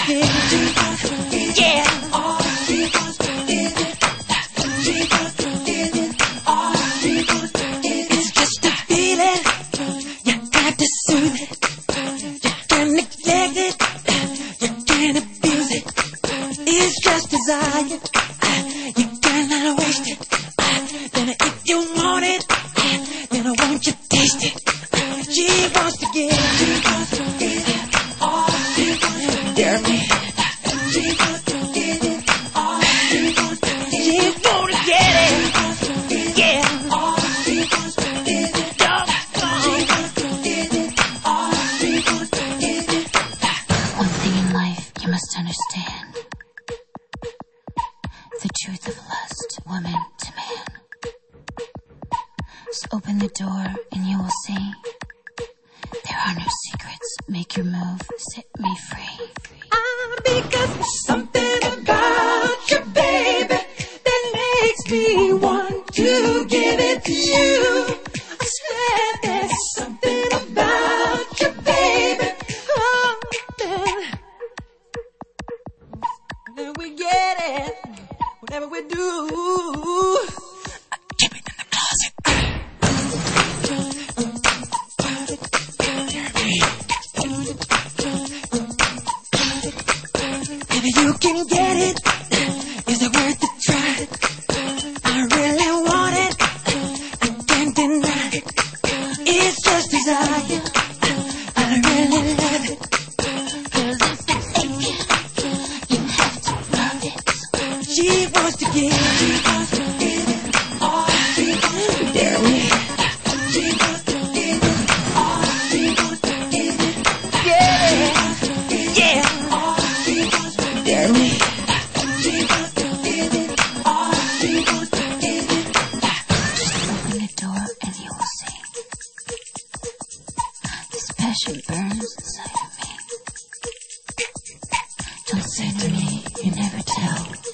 get it. Yeah. It's just a feeling. You got to soothe it. You can't neglect it. You can't abuse it. It's just desire. You cannot waste it. Then if you want it, then I want you to taste it. She wants to get it. Dare me. She wants to get it. Yeah. One thing in life you must understand. The truth of lust, woman to man. Just open the door and you will see. There are no secrets. Make your move. Set me free. Because there's something about you, baby, that makes me want to give it to you. I swear there's something about you, baby. Oh, man. Whenever we get it, whatever we do, I keep it in the closet. If you can get it, is it worth a try? I really want it, I can't deny it. It's just desire, I really love it. 'Cause if it's aching, you have to love it. She wants to get it. Dare me. Yeah. Dare me. Just open the door and you will see. This passion burns inside of me. Don't say to me, you never tell.